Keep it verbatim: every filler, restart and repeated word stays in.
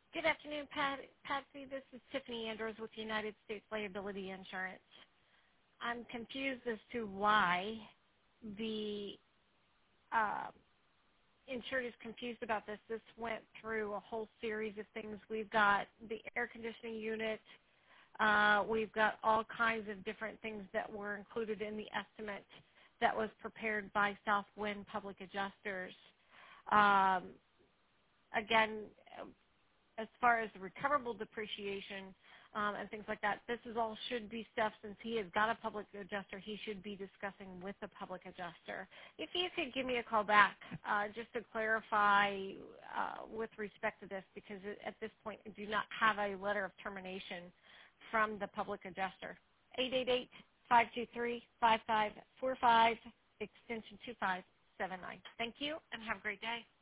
Good afternoon, Pat, Patsy. This is Tiffany Andrews with United States Liability Insurance. I'm confused as to why the uh, insured is confused about this. This went through a whole series of things. We've got the air conditioning unit. Uh, we've got all kinds of different things that were included in the estimate that was prepared by Southwind Public Adjusters. Um, again, as far as the recoverable depreciation um, and things like that, this is all should be stuff since he has got a public adjuster he should be discussing with the public adjuster. If you could give me a call back uh, just to clarify uh, with respect to this, because at this point I do not have a letter of termination from the public adjuster. eight eight eight, five two three, five five four five, extension two five seven nine. Thank you and have a great day.